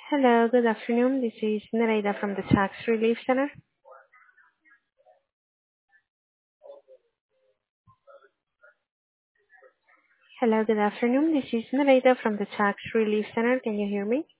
Hello, good afternoon. This is Nereida from the Tax Relief Center. Hello, good afternoon. This is Nereida from the Tax Relief Center. Can you hear me?